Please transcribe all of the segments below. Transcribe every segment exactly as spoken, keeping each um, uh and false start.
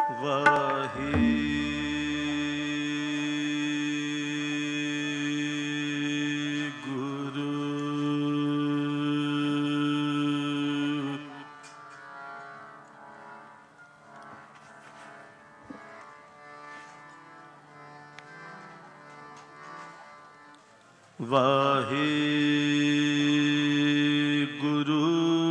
ਵਾਹਿਗੁਰੂ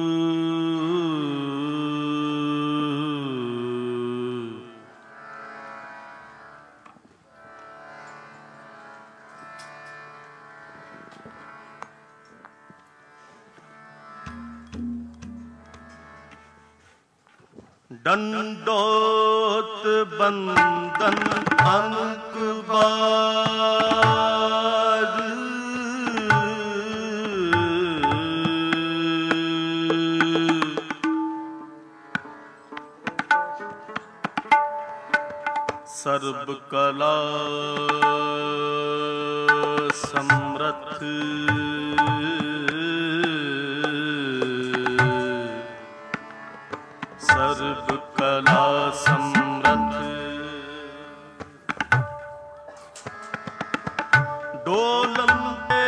ਡੰਡੋਤ ਬੰਦਨ ਅੰਕੁਬਾਰ ਸਰਬ ਕਲਾ ਸਮਰੱਥ ਸਰਬ ਕਲਾ ਸਮਰੱਥ ਡੋਲਨ ਤੇ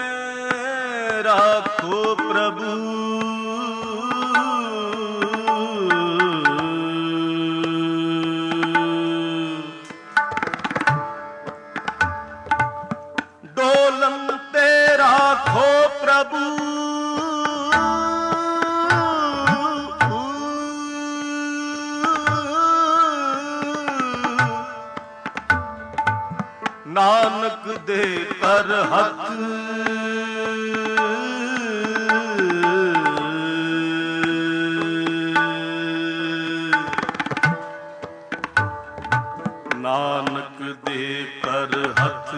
ਰਾਖੋ ਪ੍ਰਭੂ ਡੋਲਨ ਤੇ ਰਾਖੋ ਪ੍ਰਭੂ ਨਾਨਕ ਦੇ ਕਰ ਹੱਥ ਨਾਨਕ ਦੇ ਕਰ ਹੱਥ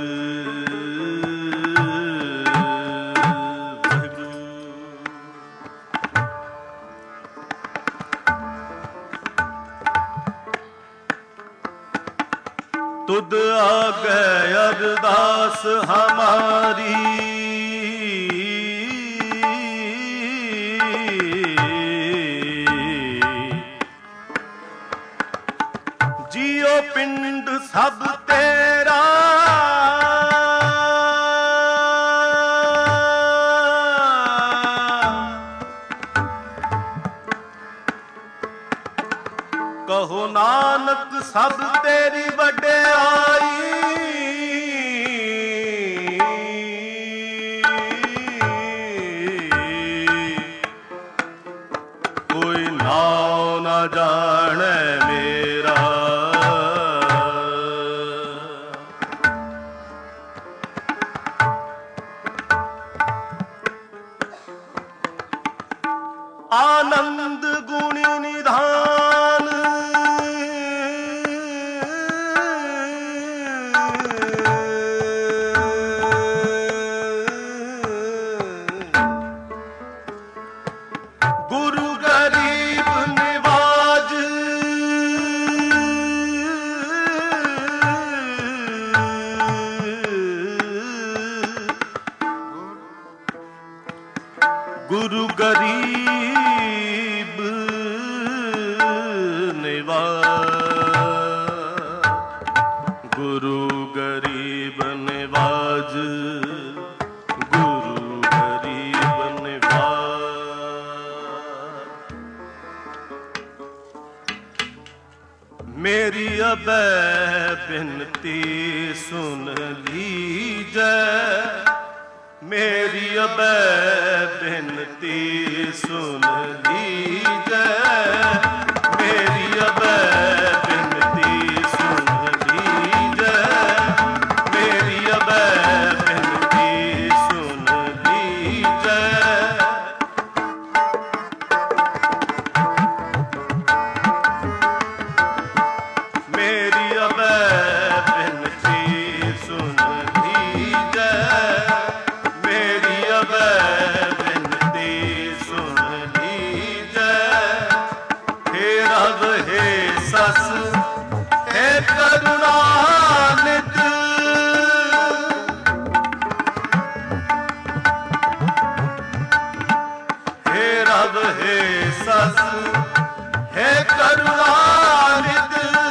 ਤੁਧ ਆਗੇ ਅਰਦਾਸ ਹਮਾਰੀ ਜੀਓ ਪਿੰਡ ਸਭ ਤੇਰਾ ਕਹੋ ਨਾਨਕ ਸਭ ਤੇਰੀ ਵਡਿਆਈ ਕੋਈ ਨਾਉ ਨਾ ਜਾਣੈ ਮੇਰਾ ਆਨੰਦ ਗੁਣੀ ਨਿਧਾਨ ਗੁਰੂ ਗਰੀਬ ਨਿਵਾਜ ਗੁਰੂ ਗਰੀਬ ਨਿਵਾਜ ਗੁਰੂ ਗਰੀਬ ਨਿਵਾਜ ਗੁਰੂ ਗਰੀਬ ਨਿਵਾਜ ਮੇਰੀ ਅਬੈ ਬਿਨਤੀ ਸੁਨ ਲੀਜੈ ਮੇਰੀ ਅਬੈ ਬਿਨਤੀ ਸੁਨ ਲੀਜੈ ਮੇਰੀ ਅਬੈ ਬਿਨਤੀ ਸੁਨ ਲੀਜੈ ਮੇਰੀ ਅਬੈ ਬਿਨਤੀ ਸੁਨ ਲੀਜੈ ਮੇਰੀ ਅਬੈ ਬਿਨਤੀ ਸੁਨ ਲੀਜੈ ਮੇਰੀ ਅਬੈ ਬਿਨਤੀ ਸੁਨ ਲੀਜੈ ਹੇ ਰਬ ਹੇ ਸਸ ਹੇ ਕਰੁਣਾ ਨਿਤ ਹੇ ਰਬ ਹੇ ਸਸ ਹੇ ਕਰੁਣਾ ਨਿਤ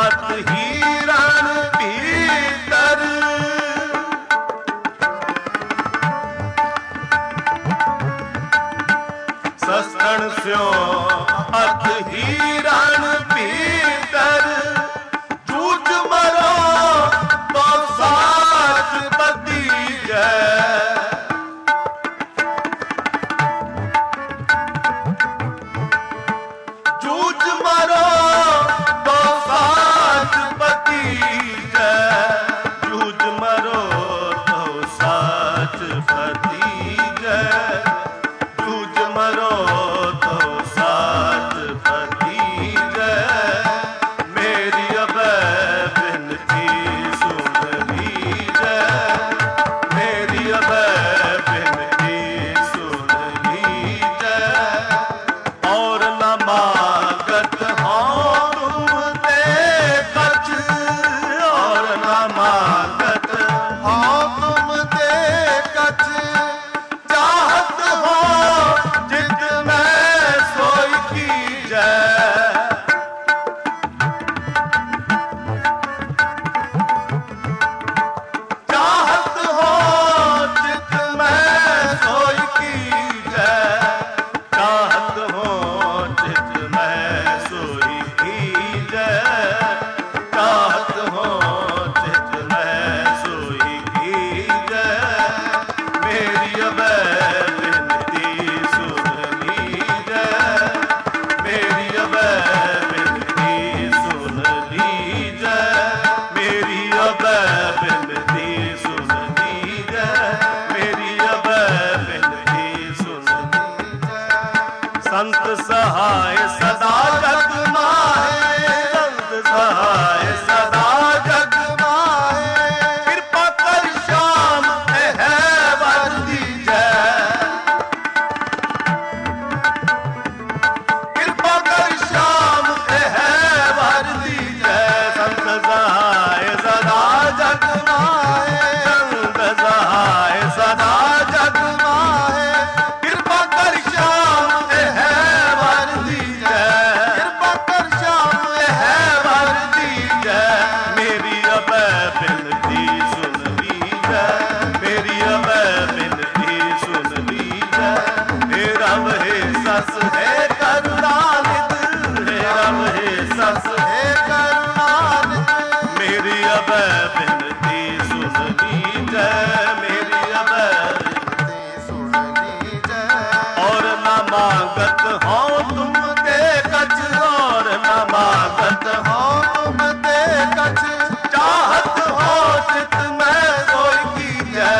अत हीरण भीतर सस्तन स्यो अत हीरण भीतर जूझ मरो तो साच बदीजै जूझ मरो तो साच बदीजै जूझ मरो तो साच बदीजै जूझ मरो तो साच बदीजै मेरी अबै बिनती सुन लीजै मेरी अबै बिनती सुन लीजै और न मांगत हाँ तुम ते कछ और न मांगत हाँ तुम ते कछ चाहत हो जित मैं सोई कीजै चाहत हो जित मैं सोई कीजै चाहत हो जित मैं सोई कीजै चाहत हो जित मैं सोई कीजै मेरी अबै बिनती सुन लीजै मेरी अबै बिनती सुन लीजै मेरी अबै बिनती सुन लीजै मेरी अबै बिनती सुन लीजै संत सहाय सदा जग माहे संत सहाय सदा जग माहे कृपा कर श्याम है वर दीजै कृपा कर श्याम है वर दीजै संत सहाय सदा जग माहे संत सहाय सदा जग माहे कृपा कर श्याम है वर दीजै कृपा कर श्याम है वर दीजै मेरी अबै बिनती सुन लीजै मेरी अबै बिनती सुन लीजै हे रब हे सस है करुणानिध हे रब हे सस है करुणानिध मेरी अबै बिनती सुन लीजै मेरी अबै बिनती सुन लीजै और न मांगत हो तुम ते कछ और न मांगत हो तुम ते कछ चाहत हो जित मैं सोई कीजै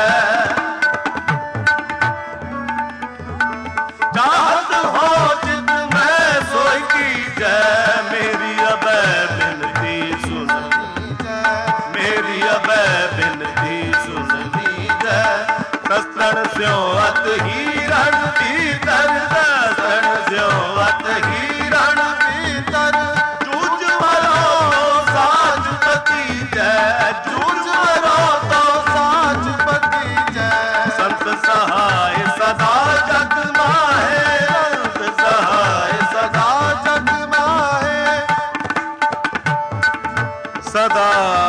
चाहत हो जित मैं सोई कीजै मेरी अबै बिनती सुन लीजै मेरी अबै बिनती सुन लीजै सस्तन स्यो अत हीरण भीतर सस्तन स्यो अत हीरण भीतर जूझ मरो साच बदीजै जूझ मरो तो साच बदीजै संत सहाय सदा जग माहे संत सहाय सदा जग माहे सदा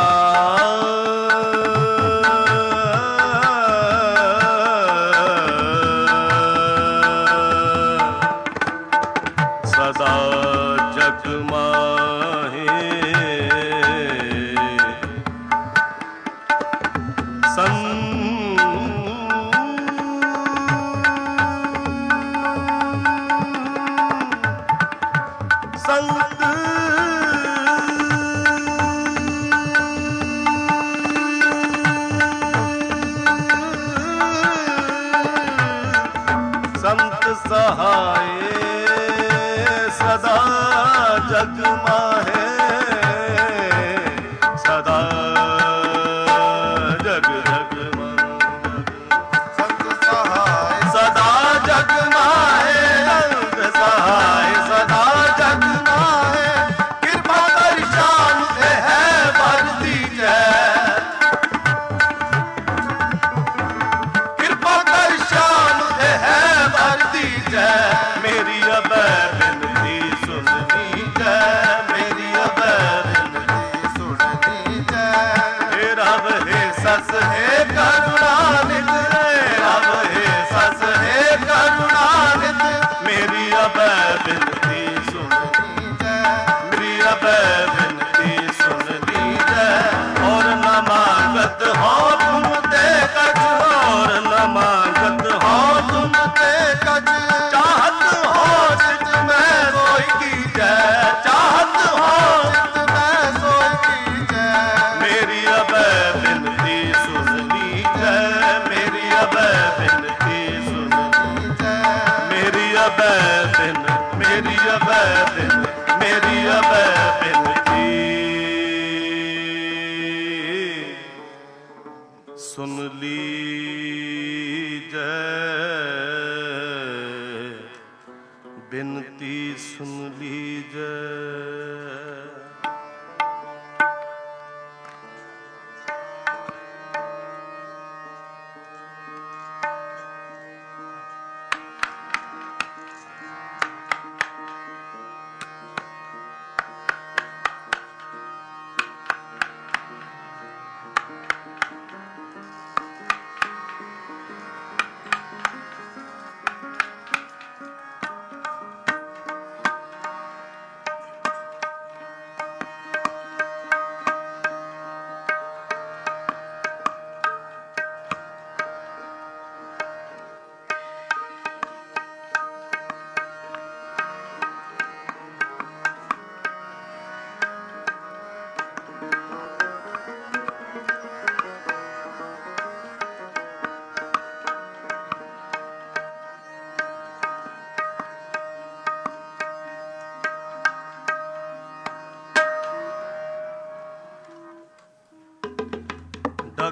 सदा जग माहे संत संत सहाय सदा जग माहे सदा जग जग संत सहाय सदा जग माहे संत सहाय सदा जग माहे कृपा कर शान है वर दीजै कृपा कर शान है वर दीजै मेरी अबै बिनती सुन लीजै मेरी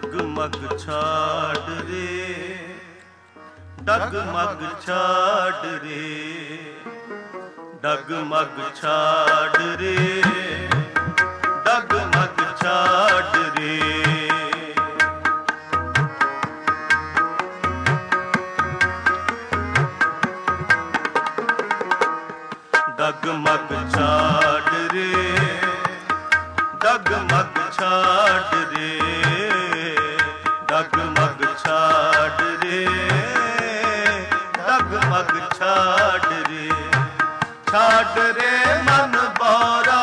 डगमग छाड़ रे, डगमग छाड़ रे, डगमग छाड़ रे, डगमग छाड़ रे। डगमग छाड़ रे, डगमग छाड़ रे, डगमग छाड़ रे, डगमग छाड़ रे। छाड़ रे मन बौरा,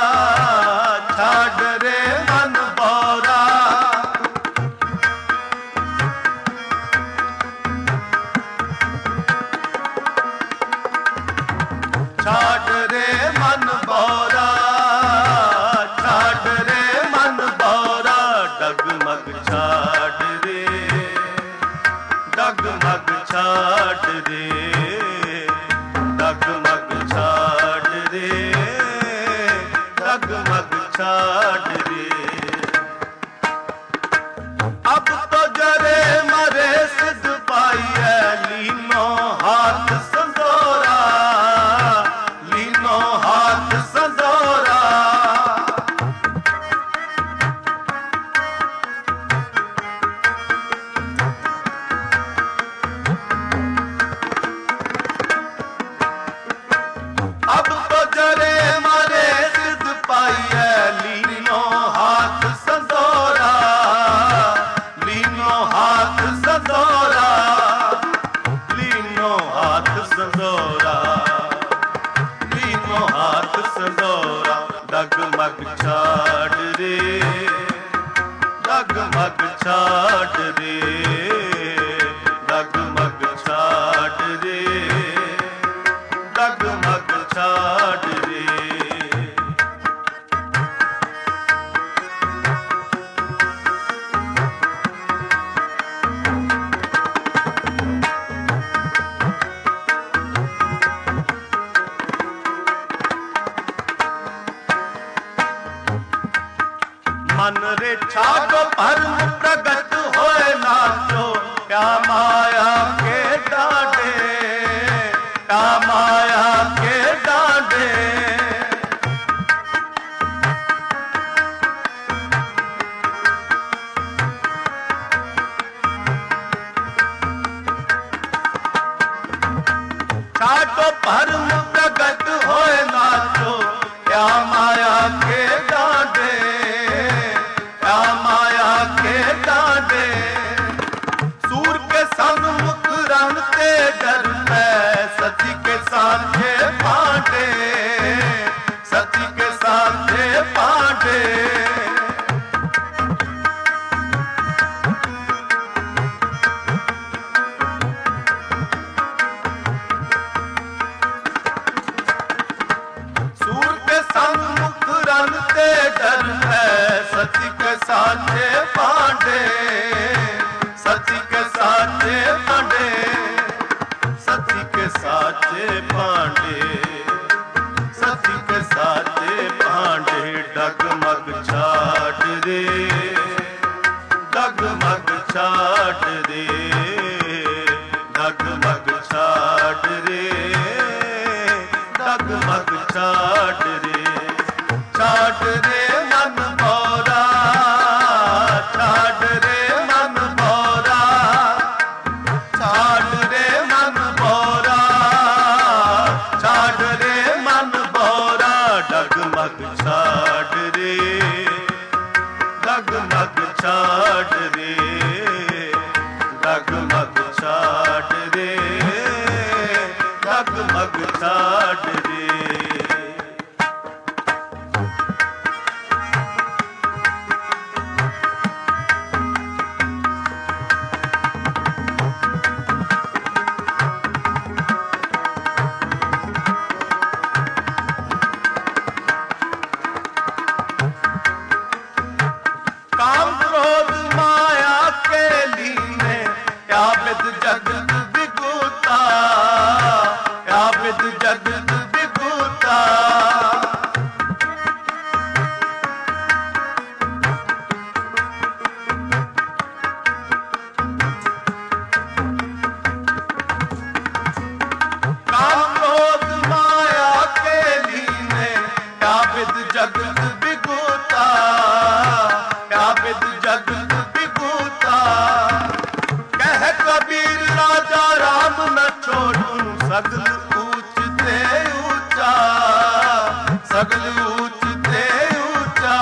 छाड़ रे मन बौरा, छाड़ रे मन बौरा, छाड़ रे मन बौरा। डगमग छाड़ रे, डगमग छाड़ रे, डगमग छाड़ रे, डगमग छाड़ रे। अब तो जरे मरे सिद्ध पाइए, लीनो हाथ संजोरा, लीनो हाथ संजोरा। अब तो जरे मारे सिद्ध पाइए, लीनो हाथ संजोरा, लीनो हाथ संजोरा, लीनो हाथ संजोरा, लीनो हाथ संजोरा। डगमग छाड़ रे, डगमग छाड़ रे, डगमग छाड़ रे, डगमग छाड़ रे। मन रे छागो भरम प्रगट होए नाचो, क्या माया के डांडे, क्या माया के डांडे। छागो भरम प्रगट होए नाचो, क्या माया के डांडे, क्या माया के डांडे। सूर के सन्मुख रमते डर में, सती के साथे पांडे, सती के साथे पांडे। सूर के सन्मुख रमते डर है, सती के साथे पांडे, सती के साथे पांडे, सती के साथे पांडे, सती के साथे पांडे। डगमग छाड़ रे, डगमग छाड़ रे, डगमग छाड़ रे, डगमग छाड़ रे। छाड़ रे मन बौरा, छाड़ रे मन बौरा, छाड़ रे मन बौरा, छाड़ रे मन बौरा। डगमग छाड़ रे, डगमग छाड़ रे, डगमग छाड़ रे, डगमग छाड़ रे। सगल ऊंच ते ऊंचा।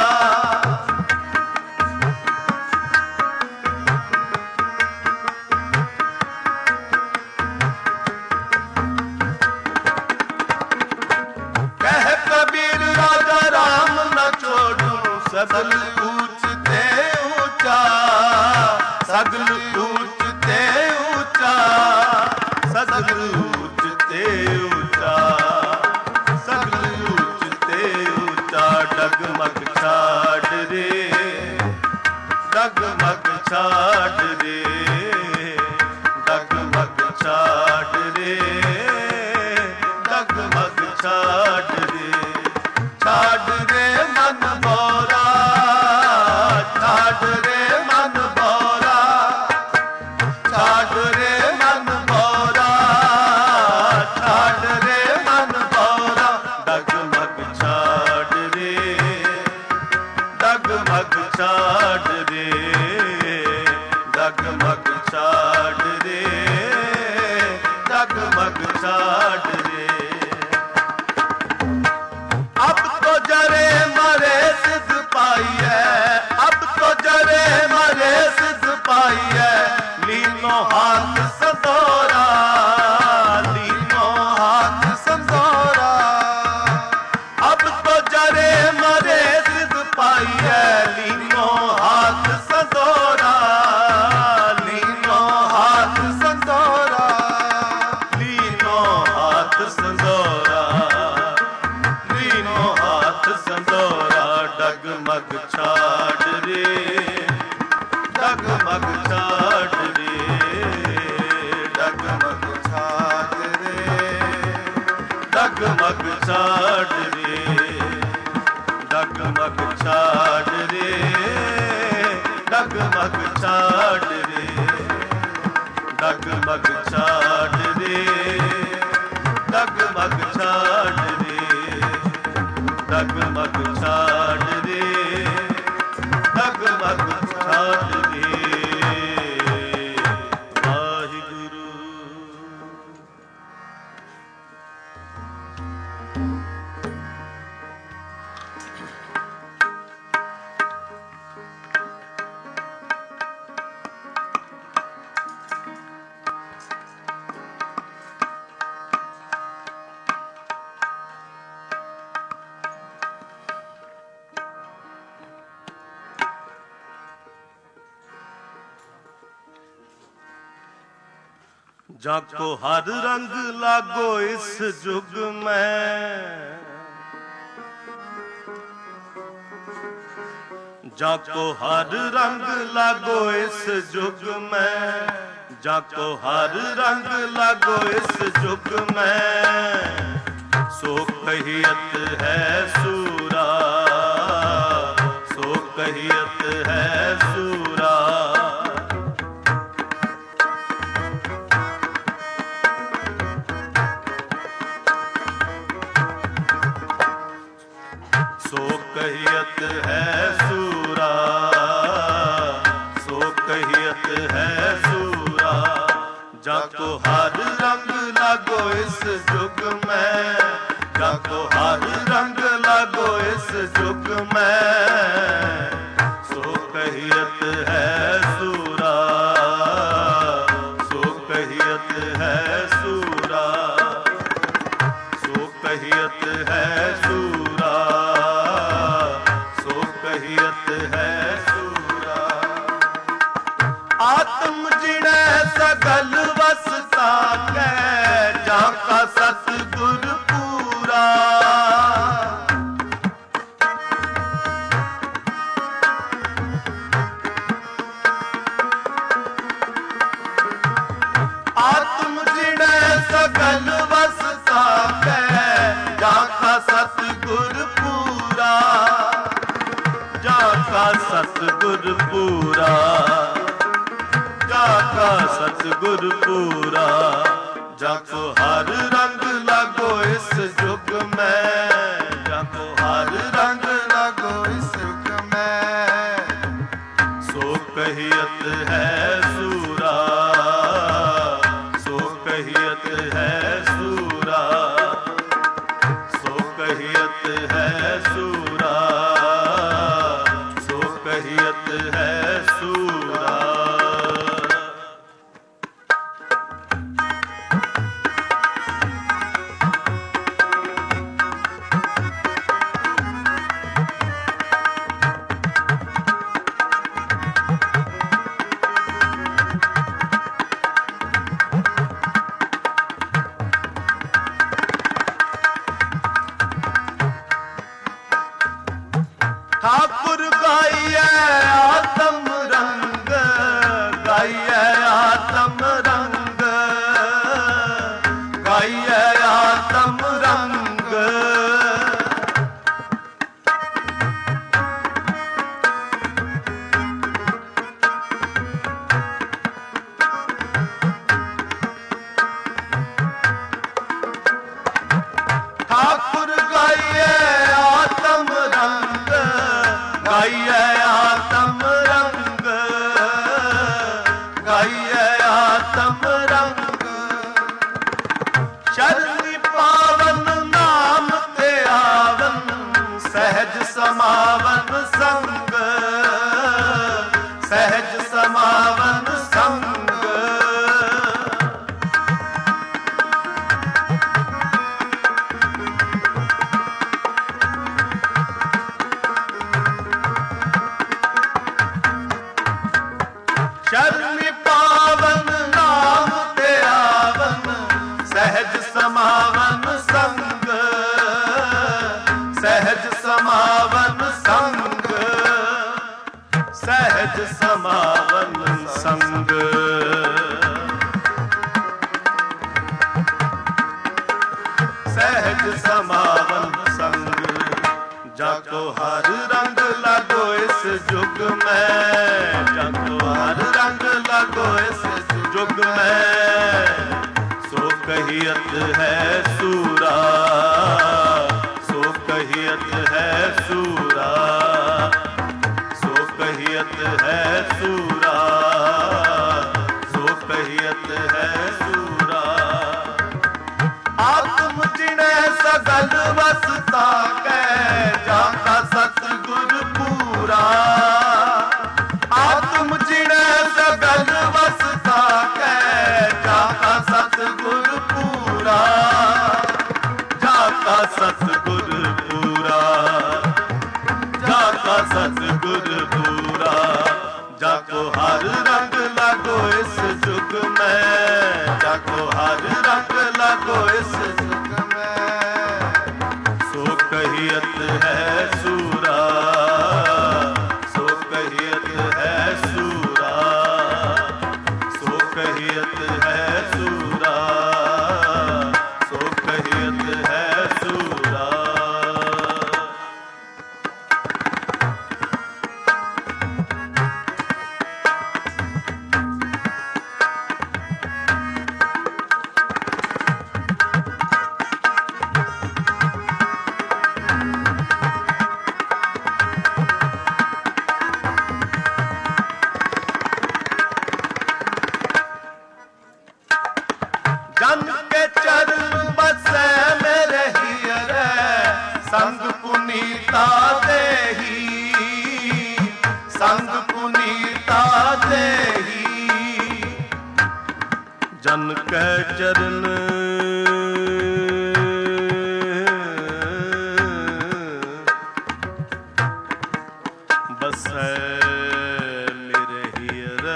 कह कबीर राजा राम न छोड़ू सगल ऊंच ते ऊंचा, सगल ऊंच ते ऊंचा, सगल ऊंच ते ऊंचा, सगल ऊंच ते ऊंचा। डगमग छाड़ रे, डगमग छाड़ रे, डगमग छाड़ रे, डगमग छाड़ रे, छाड़ रे मन भौरा, छाड़ रे मन भौरा, छाड़ रे मन भौरा, छाड़ रे मन भौरा। डगमग छाड़ रे, डगमग छाड़ रे, डगमग छाड़ रे, डगमग छाड़ रे। अब तो जरे मरे सिद्ध पाई है, अब तो जरे मरे सिद्ध पाई है। लीनो हाथ संदोरा, लीनो हाथ संदोरा। अब तो जरे मरे सिद्ध पाई है। लीनो हाथ संदोरा, लीनो हाथ संदोरा, लीनो हाथ संदोरा, लीनो हाथ संदोरा। डगमग छाड़ रे, डगमग छाड़ रे, डगमग छाड़ रे, डगमग छाड़ रे, डगमग छाड़ रे, डगमग छाड़ रे, डगमग छाड़ रे, डगमग छाड़ रे, डगमग छाड़ रे, डगमग छाड़ रे। वाहिगुरु। जाको हर रंग लागो इस जुग में, जाको हर रंग लागो इस जुग में, जाको हर रंग लागो इस जुग में। सो कहियत है सूरा, सो कहियत है सूरा। सो कहियत है सूरा, सो कहियत है सूरा। जाको हर रंग लागो इस जुग में, जाको हर रंग लागो इस जुग में। सो कहियत है सूरा, सो कहियत है सूरा, सो कहियत है सूरा, सो कहियत है सूरा। आत्म जिणे सगल वसता कै, जाका सतगुर पूरा। आत्म जिणे सगल वसता कै, जाका सतगुर पूरा, जाका सतगुर पूरा, जाका सतगुर पूरा। जाको हर रंग लागो इस जुग में, जाको हर रंग लागो इस जुग में। सो कहियत है सूरा, सो कहियत है सूरा, सो कहियत ठाकुर गाइए आत्म रंग, गाइए आत्म रंग, गाइए आत्म रंग। ठाकुर गाइए आत्म रंग, गाइए आत्म रंग, गाइए आत्म रंग। शरणि पावन नाम ते आवन, सहज समावन संग, सहज समावन संग। शरणि पावन नाम ते आवन, सहज समावन संग, सहज समावन संग, सहज समावन संग। सहज समावन संग। जाको हर रंग लागो इस जुग में, जाको हर रंग लागो इस जुग में, सो कहियत है सूरा, सो कहियत है सूरा, सो कहियत है सूरा, सो कहियत है सूरा। आत्म जिने सगल वसता कै, जाका सतगुर पूरा। आत्म जिने सगल वसता कै, जाका सतगुर पूरा, जाका सतगुर पूरा, जाका सतगुर पूरा। जाको हर रंग लागो इस जुग में, जाको हर रंग लागो इस जुग में, सो कहियत है सूरा, सो कहियत है सूरा, सो कहियत है सूरा, सो कहियत है सूरा। जन के चरण बसे मेरे हियरे, संग पुनीता देही, संग पुनीता देही। जन के चरण बसे मेरे हियरे,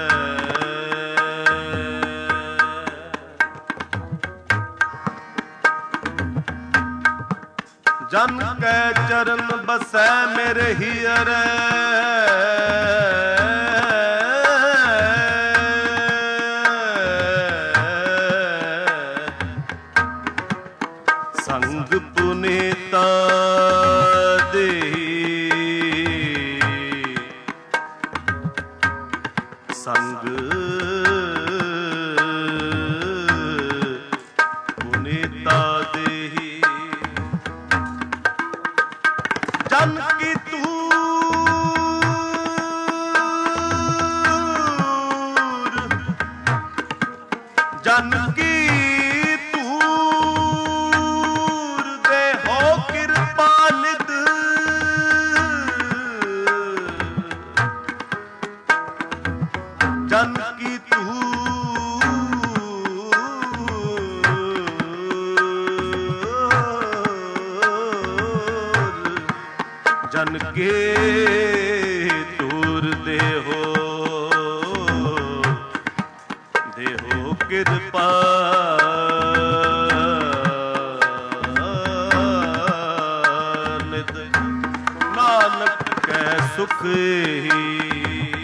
जन के चरण बसै मेरे हियरे। संग पुनीता देही, संग पुनीता देही। जन की तूर, जन की तूर दे हो कृपा निध, जन की जन के तूर देहो, देहो कृपा निध। नानक के सुख ही।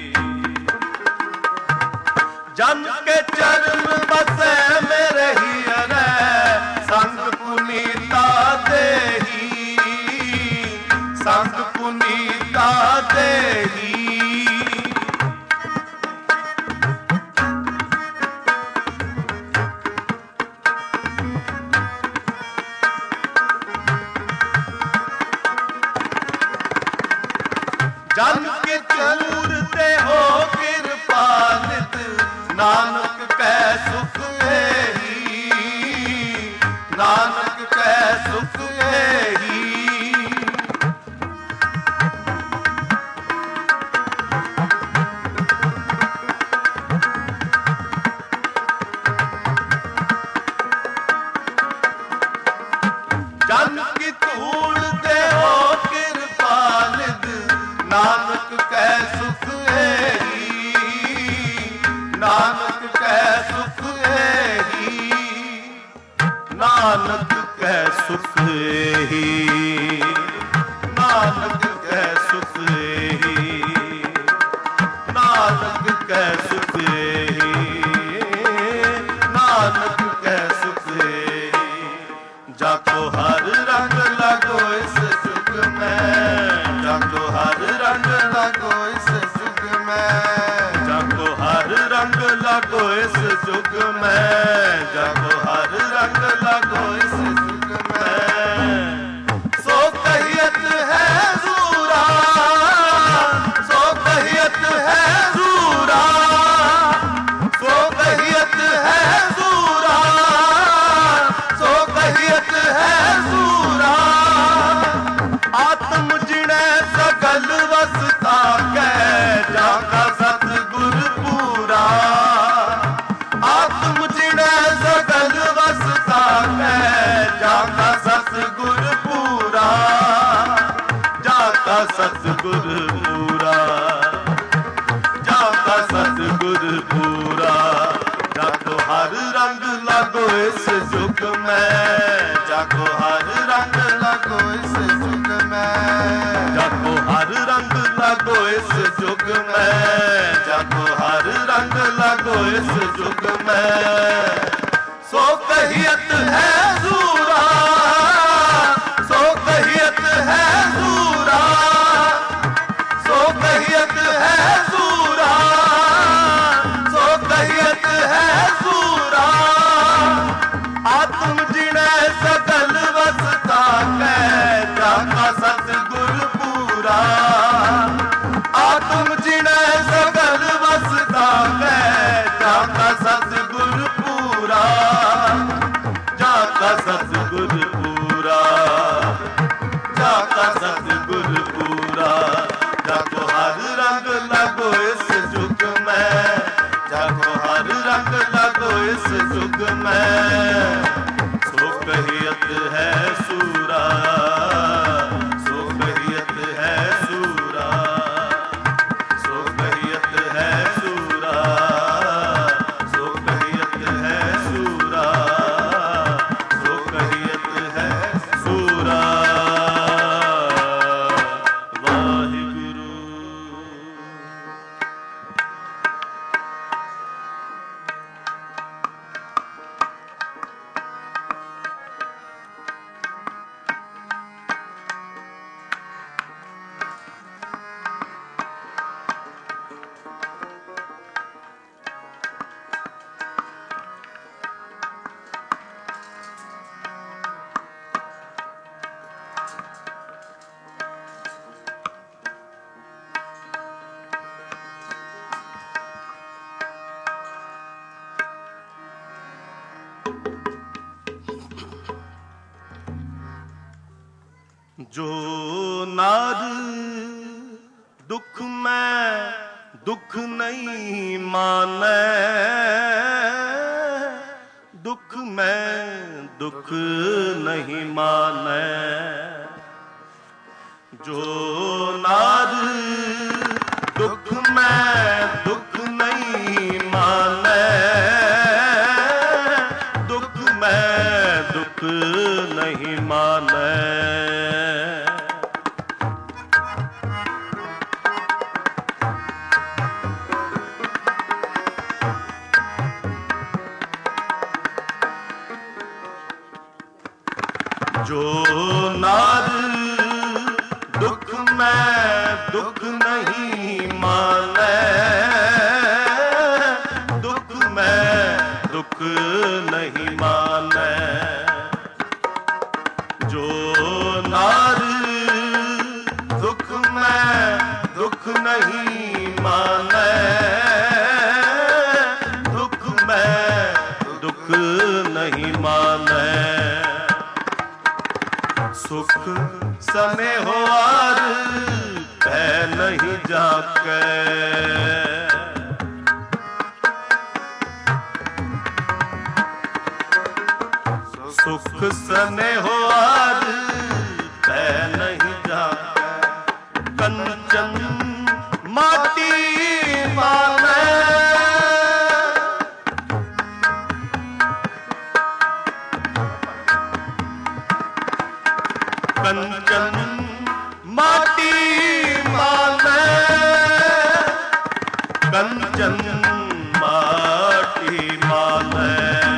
जन के चरण बसे मेरे ही अरे संग पुनीता देही, संग पुनीता देही। जन के चूर ते हो कृपानित नानक कै सुख एही, नानक कै सुख एही। जन की धूड़ ते हो कृपानित नानक कै सुख एही, नानक कै सुख एही, नानक कै सुख एही, नानक कै सुख एही, नानक कै सुख एही, नानक कै सुख एही। जाको हर रंग लगो इस सुख में, जाको हर रंग लगो इस सुख में, जाको हर रंग लगो इस सुख में, जाको हर रंग लगो इस सुख में। सो कहियत है सूरा, सो कहियत है सूरा, सो कहियत है सूरा, सो कहियत है सूरा। आत्म जिणे सकल वसता कै जाका सतगुर पूरा, आत्म जिणे सकल वसता कै जाका सतगुर पूरा, जाका सतगुर पूरा, जाका सतगुर पूरा। जाको हर रंग लगो इस जुग में, जाको हर रंग लगो इस जुग में, जाको हर रंग लगो इस जुग में, जाको हर रंग लगो इस जुग में। सो कहियत है सूरा, सो कहियत है सूरा, सो कहियत है सूरा, सो कहियत है सूरा। आत्म जिणे सकल वसता कै जाका सतगुर पूरा, आत्म जिणे सकल वसता कै जाका सतगुर पूरा, जाका सतगुर पूरा, जाका सतगुर पूरा। जाको हर रंग लगो इस जुग में, जाको हर रंग लगो इस जुग में। सो कहियत है सूरा, सो कहियत है सूरा, सो कहियत है सूरा, सो कहियत है सूरा, सो कहियत है सूरा। वाहिगुरु। जो नार दुख में दुख नहीं माने, दुख में दुख नहीं माने। जो नार दुख में दुख नहीं माने, दुख में दुख नहीं माने। नहीं माने, दुख में दुख नहीं माने। सुख सने हो आर पै नहीं जाके, सुख सने हो आर पै नहीं जाके। कंचन माटी माने, कंचन माटी माने, कंचन माटी माने,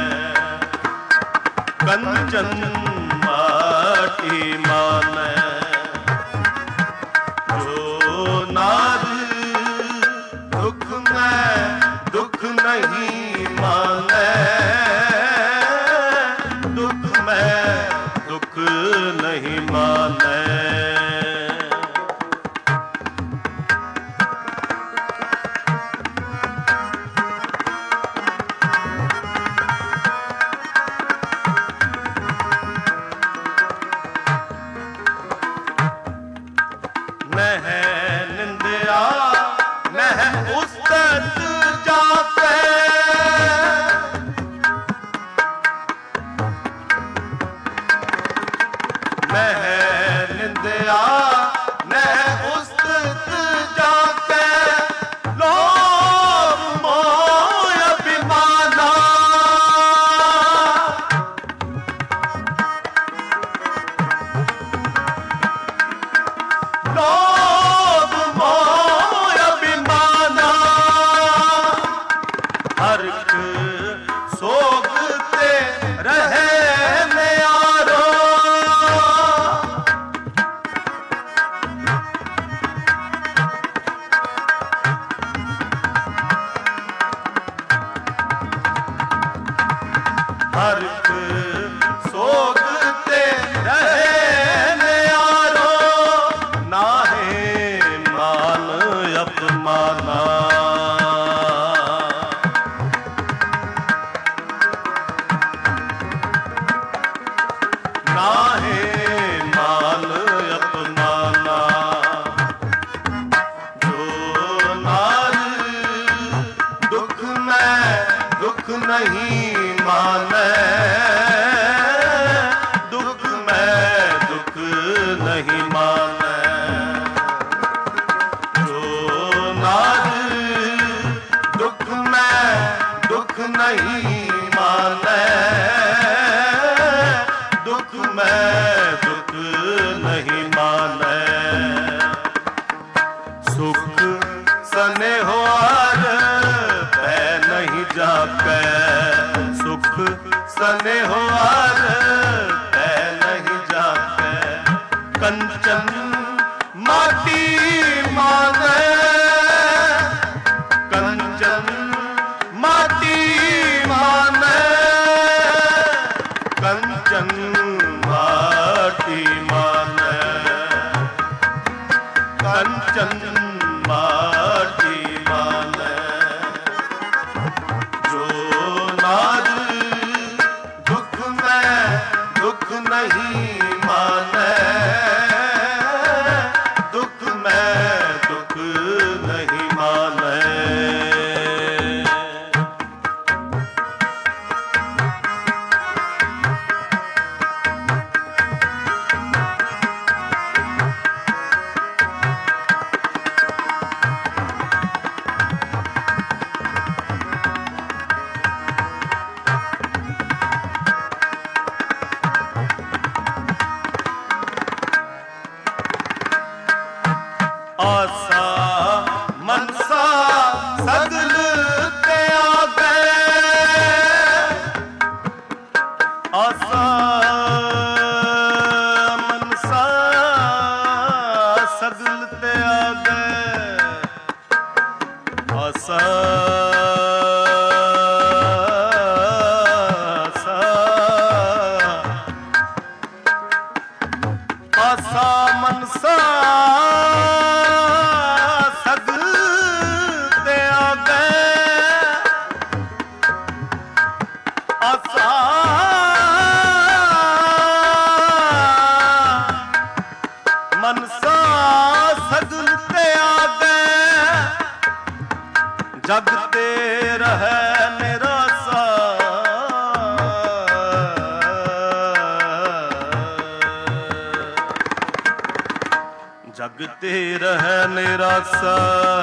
कंचन माटी माने। जो नार दुख में दुख नहीं माने, दुख में दुख नहीं माने। न है निंदिया न है उस्तत जाके, न है निंदिया न है उस्तत जाके। लोभ मोह अभिमाना, लोभ मोह अभिमाना। हर्क सोगते रहे न्यारो, हर्क सोगते रहे न्यारो। नाहे मान अपमाना, नाहे मान अपमाना। जो नार दुख में दुख नहीं माने, दुख में दुख नहीं माने। जो नार दुख में दुख नहीं माने, दुख में दुख नहीं माने। सुख सने हो आर पै नहीं जाके, सुख सने हो आर पै नहीं जाके। कंचन माटी माने, कंचन माटी माने, कंचन माटी माने, कंचन माटी माने। जो नार दुख में दुख नहीं माने, दुख में दुख नहीं माने। आसा मनसा सगल ते आ गए, आसा मनसा सगल ते आ गए। आसा आसा मनसा सगल मनसा सगल त्यागै, जग ते रहै निरासा। जग ते रहै निरासा,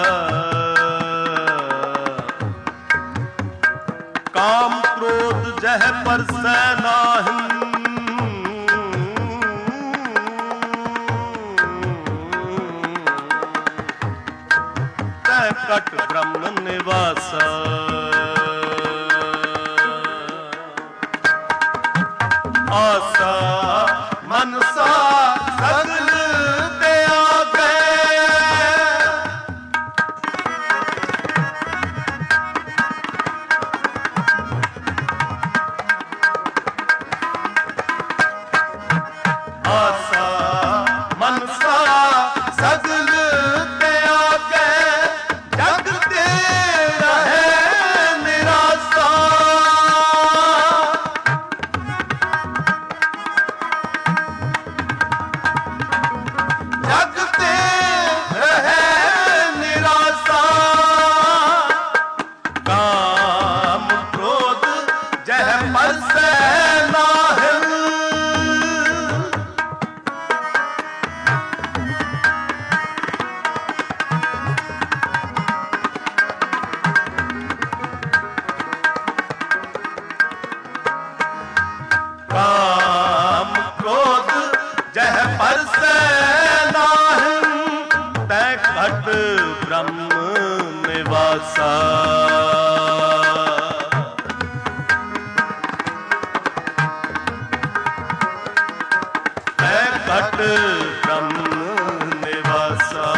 काम क्रोध जह परसै नाहिं। तै कट ब्रह्म निवासा। आसा मनसा सगल त्यागै, आसा मनसा सगल त्यागै, जग ते रहै निरासा। जग ते रहै निरासा, काम क्रोध जह परसै नाहिं। काम क्रोध जह परसै नाहिं, तै घट ब्रह्म निवासा। तै घट ब्रह्म निवासा।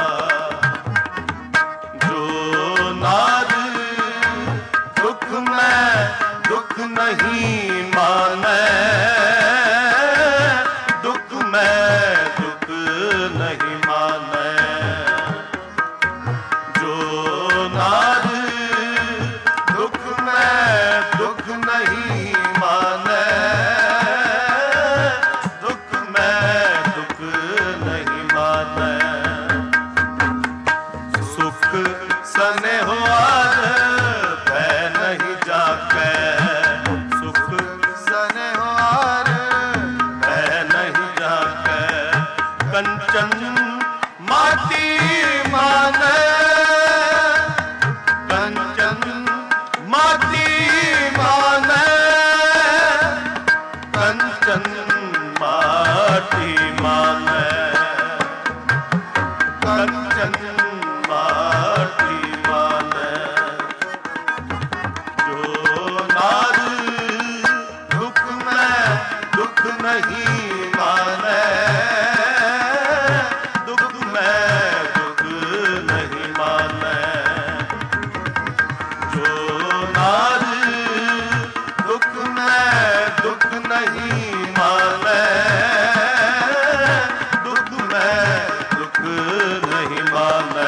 जो नार दुख में दुख नहीं मानै, दुख में दुख नहीं मानै। जो नार दुख में दुख नहीं मानै, दुख में दुख नहीं मानै। सुख सने होआर भै नहीं जाकै, सुख सने होआर भै नहीं जाकै। कंचन माटी मानै, कंचन माटी मानै, कंचन माटी मानै, कंचन माटी मानै। जो नार दुख में दुख नहीं मानै, दुख में दुख नहीं मानै। जो नार दुख में दुख नहीं मानै, दुख में दुख नहीं मानै।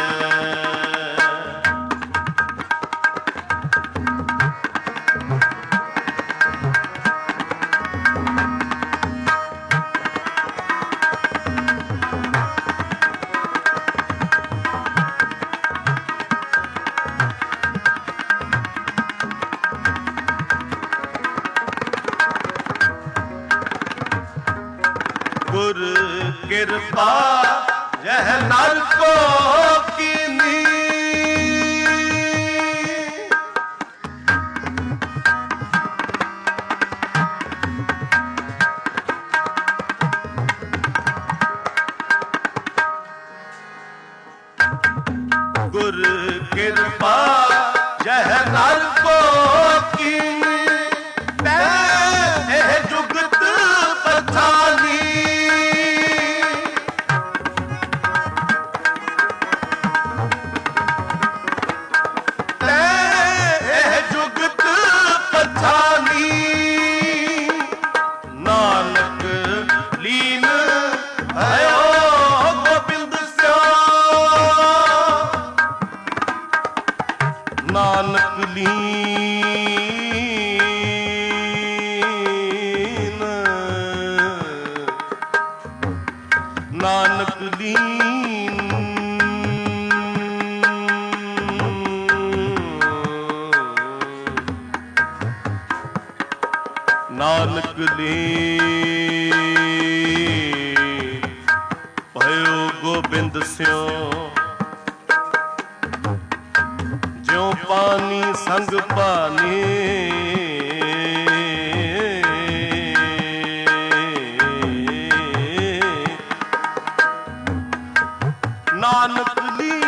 गुर कृपा यह नर को कीनी, गुर कृपा यह नर को कीनी। तै जुगत पछानी, नानक लीन ਲੀਨ ਨਾਨਕ ਲੀਨ ਭਇਓ ਗੋਬਿੰਦ ਸਿਉ ਜਿਉ ਪਾਣੀ ਸੰਗ ਪਾਣੀ ਨਾਨਕ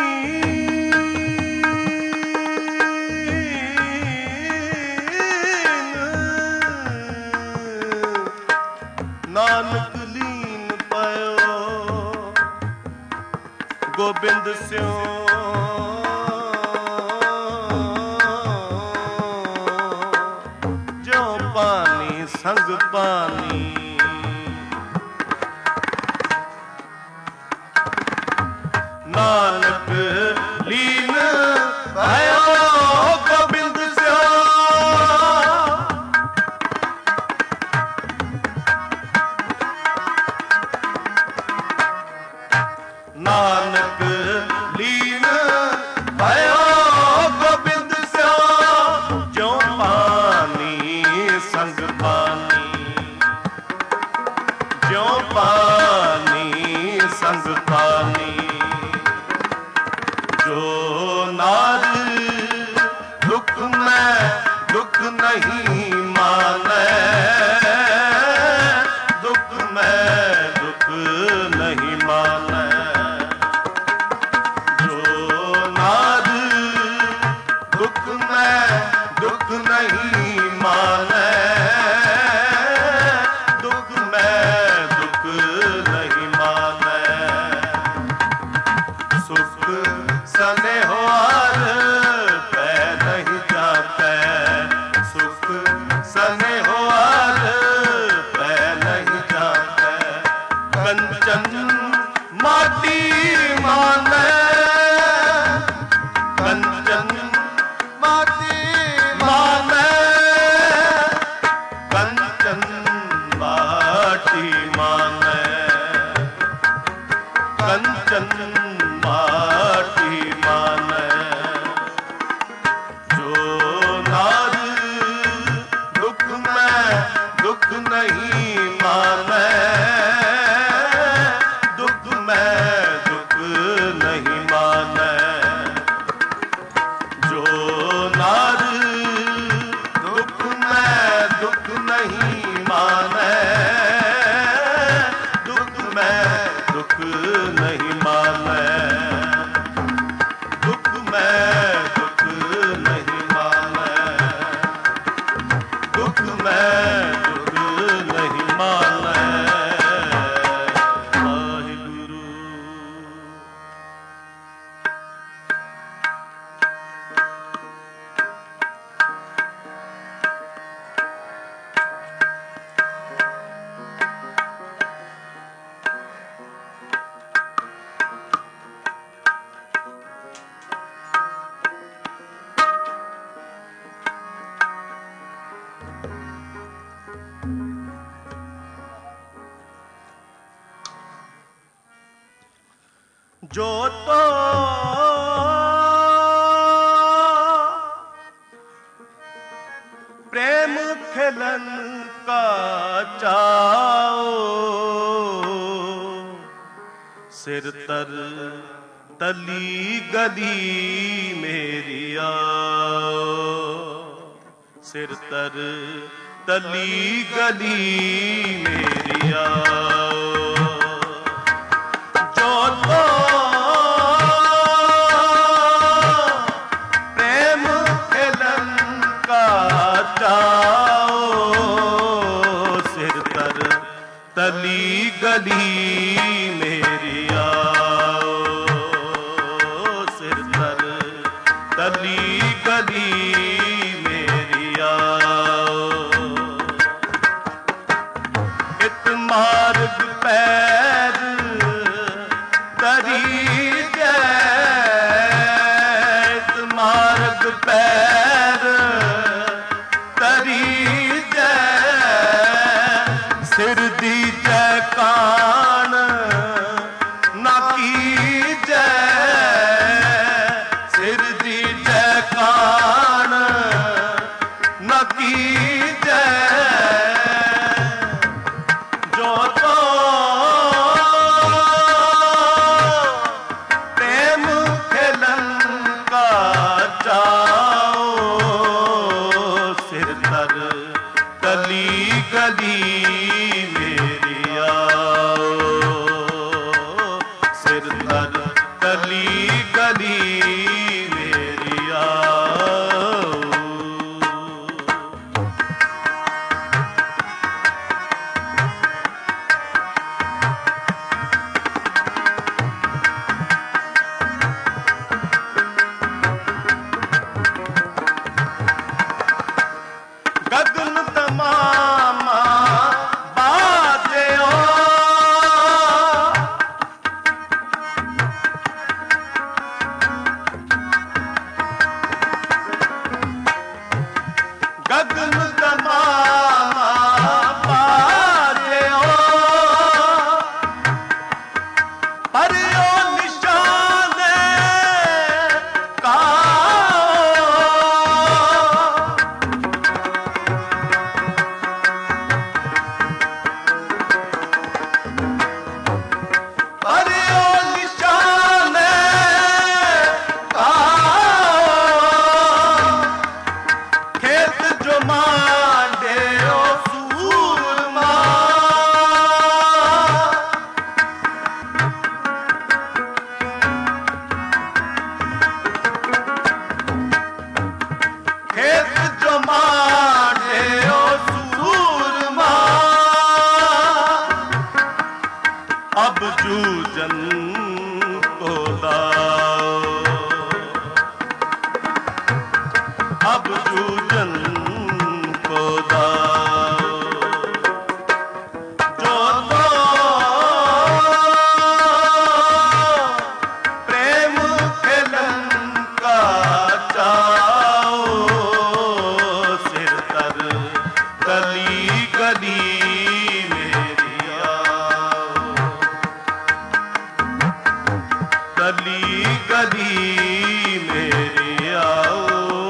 ਨਾਨਕ ਲੀਨ ਪਇਓ ਗੋਬਿੰਦ ਸਿਉ ਜਿਉ ਪਾਣੀ ਸੰਗ ਪਾਣੀ ਨਾਨਕ ਲੀਨ ਭਇਓ ਗੋਬਿੰਦ ਸਿਉ ਨਾਨਕ ਲੀਨ ਭਇਓ ਗੋਬਿੰਦ ਸਿਉ ਜਿਉ ਪਾਣੀ ਸੰਗ ਪਾਣੀ ਜਿਉ ਪਾਣੀ ਸੰਗ ਪਾਣੀ ਜੋ ਨਾਰ ਦੁਖ ਮੈਂ ਦੁਖ ਨਹੀਂ ਮਾਨੈ ਦੁਖ ਮੈਂ ਦੁਖ ਨਹੀਂ ਮਾਨੈ ਜੋ ਨਾਰ ਦੁਖ ਮੈਂ ਦੁਖ ਨਹੀਂ ਮਾਨੈ ਦੁਖ ਮੈਂ ਦੁਖ ਨਹੀਂ ਮਾਨੈ ਸੁਖ ਸਨੇ ਹੋਆਰ ਪੈ ਨਹੀਂ ਜਾਪੈ ਸੁਖ ਸਨੇ ਹੋਆਰ ਪੈ ਨਹੀਂ ਜਾਪੈ ਕੰਚਨ ਮਾਟੀ ਮਾਨੈ ਕੰਚਨ ਮਾਟੀ ਮਾਨੈ ਕੰਚਨ ਮਾਟੀ ਮਾਨੈ ਕੰਚਨ ਮਾਟੀ ਮਾਨੈ ਜੋ ਨਾਰ ਦੁਖ ਮੈਂ ਦੁਖ ਨਹੀਂ ਮਾਨੈ ਦੁਖ ਮੈਂ ਦੁਖ ਨਹੀਂ ਮਾਨੈ ਜੋ ਨਾਰ ਦੁਖ ਮੈਂ ਦੁਖ ਨਹੀਂ ਮਾਨੈ ਦੁਖ ਮੈਂ ਦੁਖ ਨਹੀਂ ਮਾਨੈ ਦੁਖ ਮੈਂ ਦੁਖ ਨਹੀਂ ਮਾਨੈ ਦੁਖ ਮੈਂ ਦੁਖ ਨਹੀਂ ਮਾਨੈ ਵਾਹਿਗੁਰੂ। जो तो प्रेम खिलन का चाओ सिर तर तली गली मेरी आओ सिर तर तली गली मेरी आओ जो तो प्रेम खिलन का चाओ सिर तर तली गली मेरी आओ सिर तर तली गली मेरी आओ इत मार्ग पैर तरी जय इत मार्ग पैर तरी जय सिर दी जय कान ना कीजे सिर दी जयकार न कीजे जो तो प्रेम खेलन का चाओ सिर तर गली गली मेरी आओ सिर तर गली गली मेरी आओ। गगन तमामा बाजे ओ गगन तमामा बाजे ओ पर ओ निशाने का अब जूझन को दाओ अब जूझन को दाओ जो तो प्रेम खेलन का चाओ सिर तर गली गली गली गली मेरी आओ।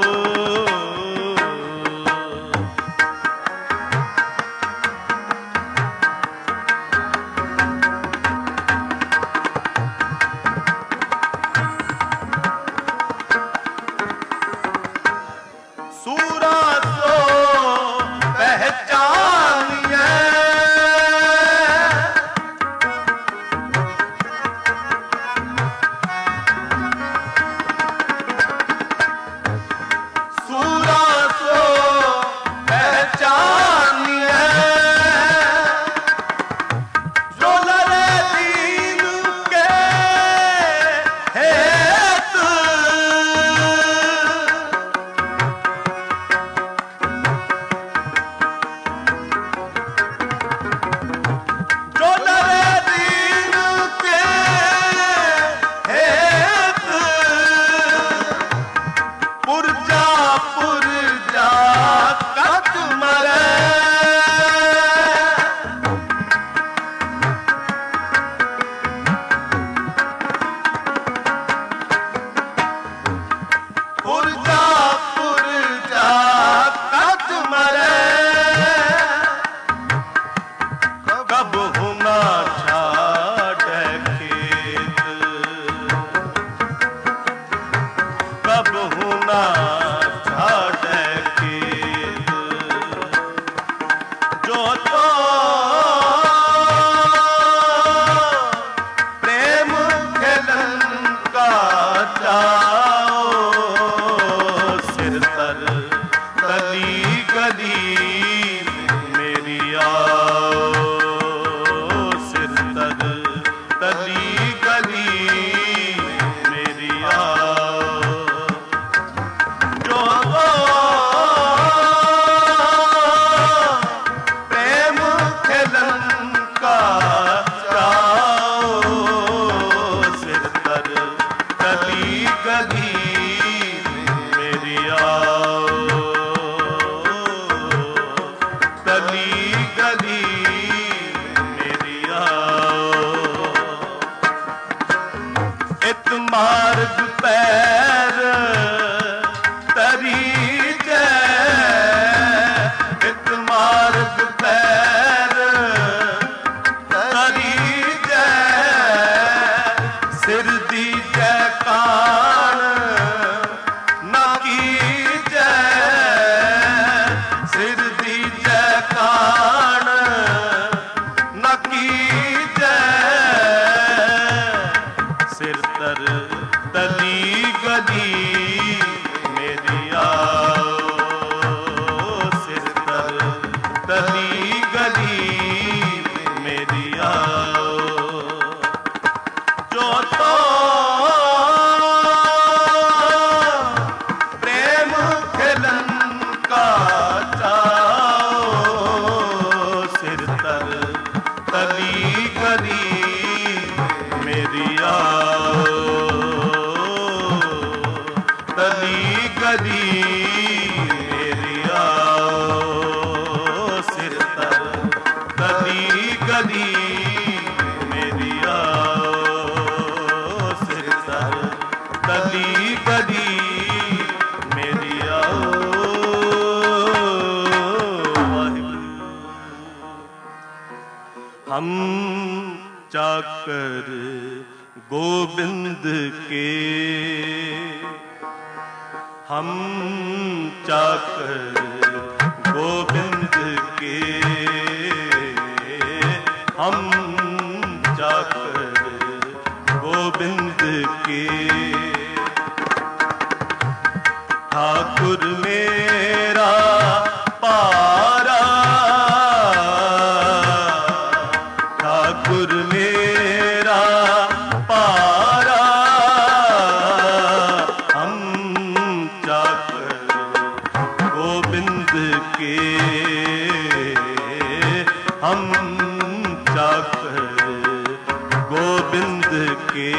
सूरा सो पहचानिए इत मार्ग पैर तरी जय, इत मार्ग पैर तरी जय, सिर दी जय कान न की जय, सिर दी जय कान न की सिर तर तली गली मेरी आओ, सिर तर तली गली मेरी आओ, जो तो प्रेम खिलन का चाओ, सिर तर तली गली मेरी आओ, तली गली मेरी आओ, सिर तर तली गली मेरी आओ, सिर तर तली गली मेरी आओ। हम चाकर गोविंद के, हम चाकर गोविंद के, हम चाकर गोविंद के, ठाकुर मेरा पारा, ठाकुर मेरा पारा, हम चाकर गोविंद के, हम चाकर गोविंद के,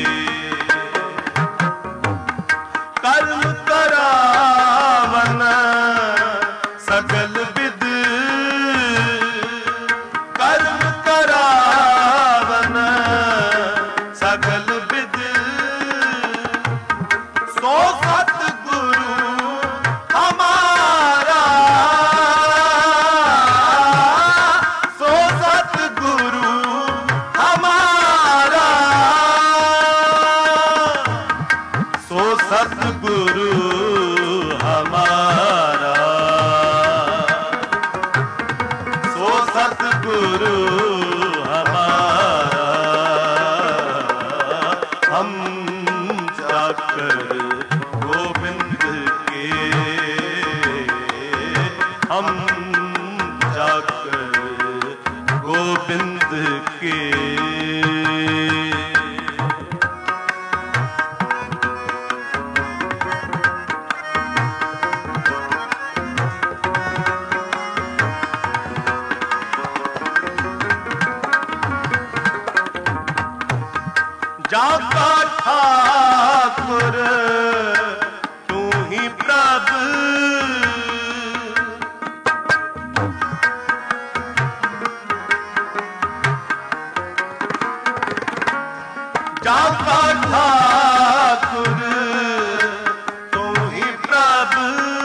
कर्म करावन सकल विद, कर्म करावन सकल विद, सो सतगुरु हमारा, सो सतगुरु हमारा, सो सतगुरु हमारा, सो सतगुरु हमारा, हम जाकर गोविंद के, हम जाकर गोविंद के। जाका ठाकुर तू ही प्रभु, जाका ठाकुर तू ही प्रभु,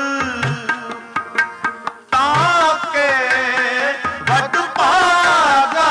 ताके वड पागा,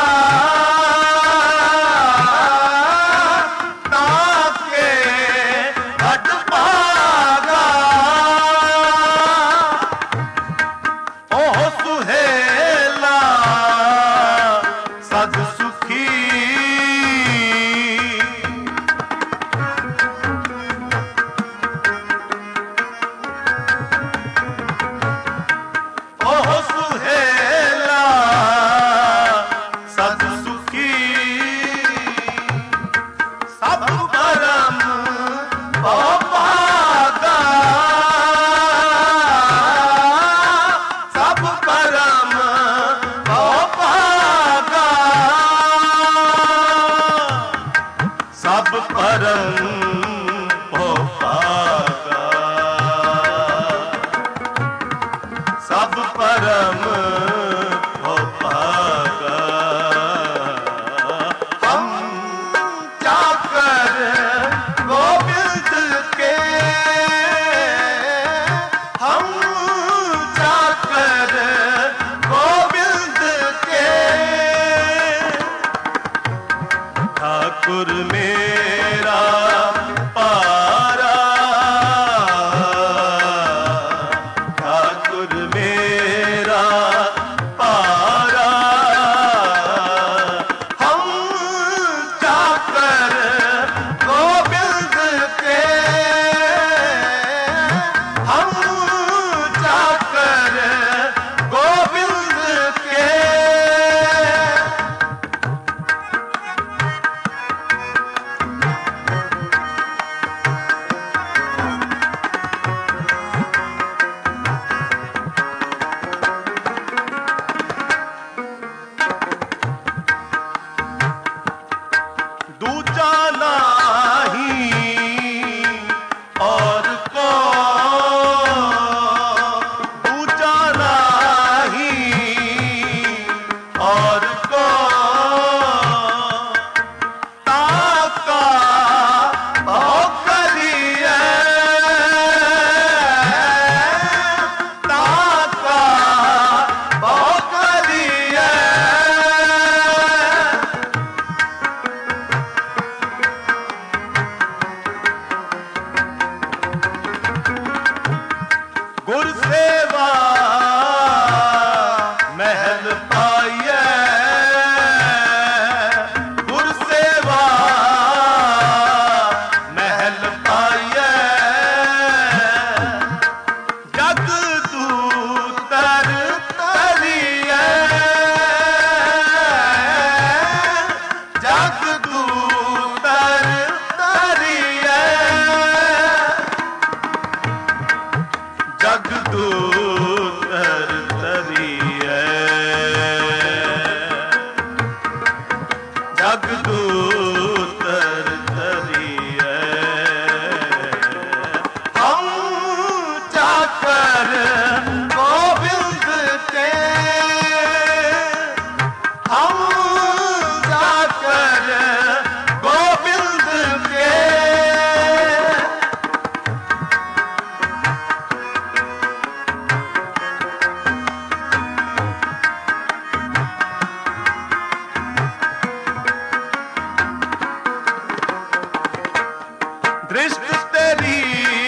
दृष्ट तेरी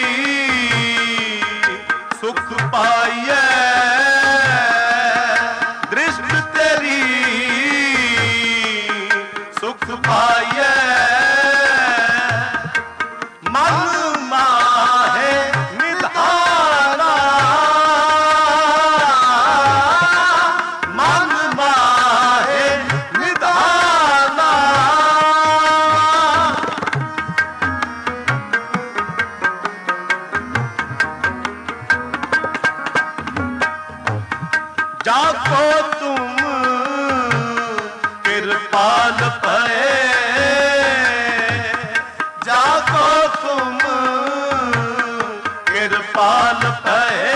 सुख पाइए, दृष्ट तेरी सुख पाइए, मन माहे निधाना, मन माहे निधाना, जाको तुम कृपाल भये, जाको तुम कृपाल भये,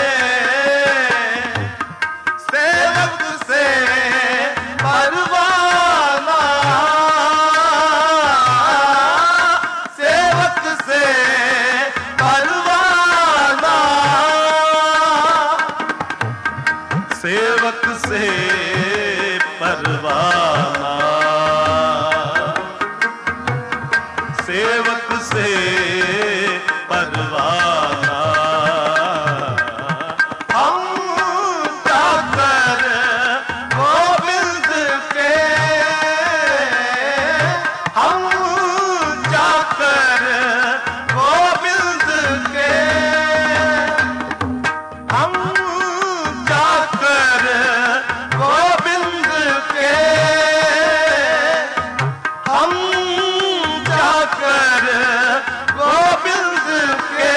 सेवक से परवाना, सेवक से परवाना, सेवक से परवाना, सेवक से परवाना, हम जाकर गोविंद के, हम जाकर गोविंद के, हम जाकर गोविंद के, हम जाकर गोविंद के,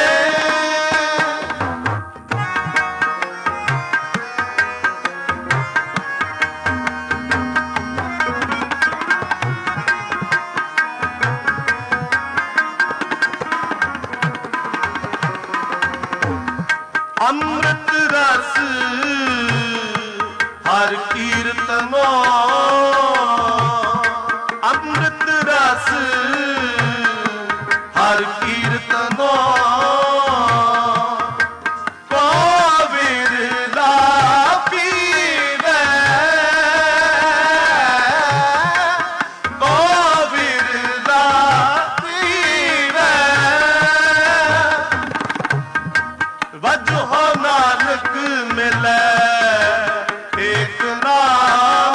अमृत रस हर कीर्तनो, अमृत रस हर कीर्तनो, को विरला पीवे, को विरला पीवे, वजहो नानक मिले एक नाम,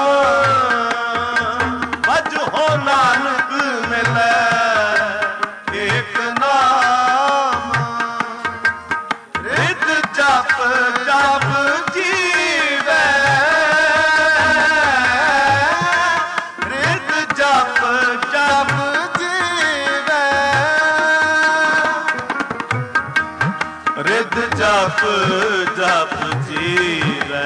वजहो नानक मिले एक नाम, रिद जप जप जीवे, रिद जप जप जीवे, रिद जप जप जीवे,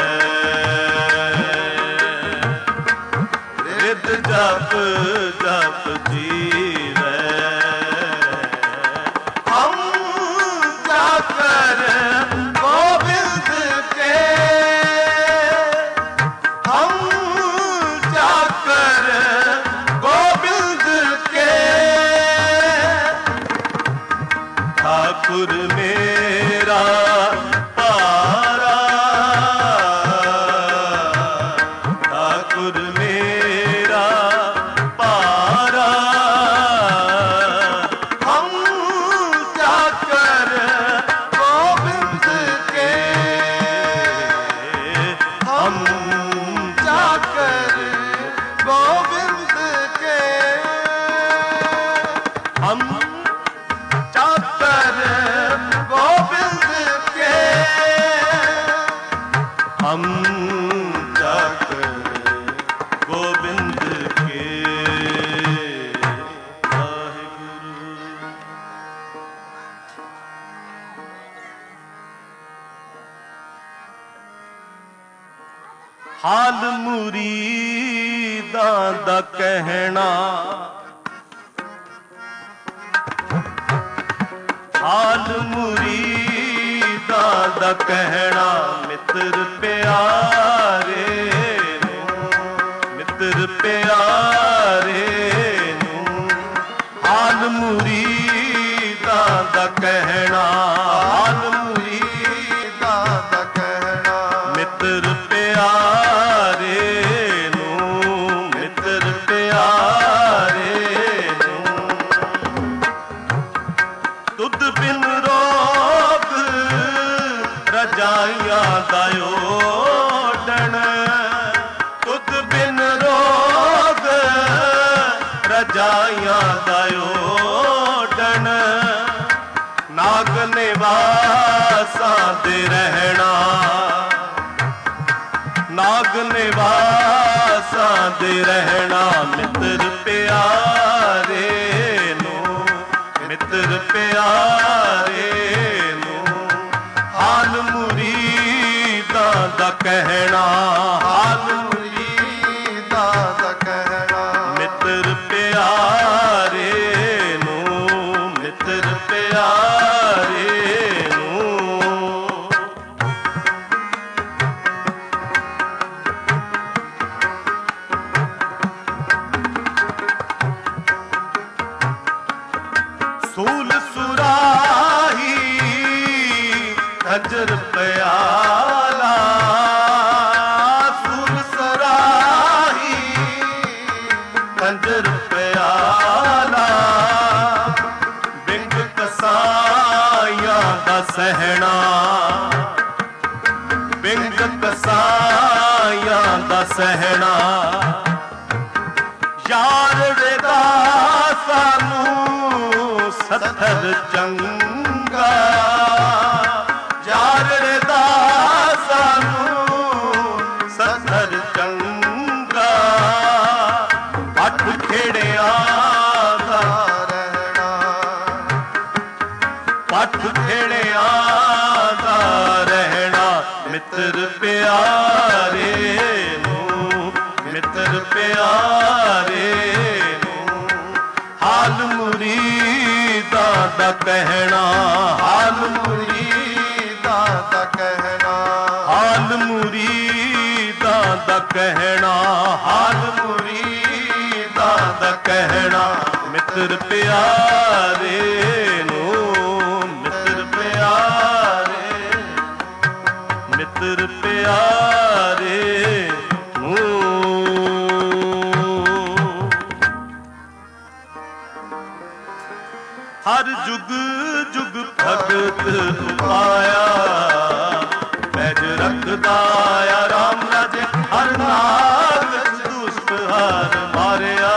रिद जप जप जीवे, हम जाकर गोविंद के, हम जाकर गोविंद के, ठाकुर मेरा पारा, ठाकुर मेरा पारा, हम जाकर गोविंद के, हम जाकर गोविंद के, हम जाकर गोविंद के, हम जाकर गोविंद के। वाहिगुरु। हाल मुरीदां दा कहना, हाल मुरीदां दा कहना, मित्र प्यारे नूं, मित्र प्यारे नूं, हाल मुरीदां दा कहना, हाल मुरीदां दा कहना, मित्र प्यारे नूं, मित्र प्यारे नूं, ਰਜਾਈਆਂ ਦਾ ਓਡਣ, ਤੁਧ ਬਿਨ ਰੋਗ ਰਜਾਈਆਂ ਦਾ ਓਡਣ, ਨਾਗ ਨਿਵਾਸਾਂ ਦੇ ਰਹਿਣਾ, ਨਾਗ ਨਿਵਾਸਾਂ ਦੇ ਰਹਿਣਾ, ਮਿੱਤਰ ਪਿਆਰੇ ਨੂੰ, ਮਿੱਤਰ ਪਿਆਰੇ ਨੂੰ, ਹਾਲ ਮੁਰੀਦਾਂ ਦਾ ਕਹਿਣਾ, ਹਾਲ ਮੁਰੀਦਾਂ ਦਾ ਕਹਿਣਾ, ਮਿੱਤਰ ਪਿਆਰੇ ਨੂੰ, ਮਿੱਤਰ ਪਿਆਰੇ ਨੂੰ। ਸੂਲ ਸੁਰਾਹੀ ਖੰਜਰ ਪਿਆਲਾ, ਸੂਲ ਸੁਰਾਹੀ ਖੰਜਰ ਪਿਆਲਾ, ਬਿੰਗ ਕਸਾਈਆਂ ਦਾ ਸਹਿਣਾ, ਬਿੰਗ ਕਸਾਈਆਂ ਦਾ ਸਹਿਣਾ, ਯਾਰ ਦਾ ਸਾਨੂੰ ਸੱਥਰ ਚੰਗਾ, ਯਾਰ ਦਾ ਸਾਨੂੰ ਸੱਥਰ ਚੰਗਾ, ਅੱਠ ਖੇੜਿਆਂ ਦਾ ਰਹਿਣਾ, ਅੱਠ ਖੇੜਿਆਂ ਦਾ ਰਹਿਣਾ, ਮਿੱਤਰ ਪਿਆਰੇ ਨੂੰ, ਮਿੱਤਰ ਪਿਆਰੇ ਨੂੰ, ਹਾਲ ਮੁਰੀਦਾਂ ਦਾ ਕਹਿਣਾ, ਹਾਲ ਮੁਰੀਦਾਂ ਦਾ ਕਹਿਣਾ, ਹਾਲ ਮੁਰੀਦਾਂ ਦਾ ਕਹਿਣਾ, ਹਾਲ ਮੁਰੀਦਾਂ ਦਾ ਕਹਿਣਾ, ਮਿੱਤਰ ਪਿਆਰੇ ਨੂੰ, ਮਿੱਤਰ ਪਿਆਰੇ, ਮਿੱਤਰ ਪਿਆਰੇ ਨੂੰ। ਹਰ ਜੁਗ ਜੁਗ ਭਗਤ ਉਪਾਇਆ, ਪੈਜ ਰੱਖਦਾ ਆ ਰਾਮ ਰਾਜੇ, ਹਰ ਨਾਗ ਦੁਸ਼ਟ ਹਾਰ ਮਾਰਿਆ,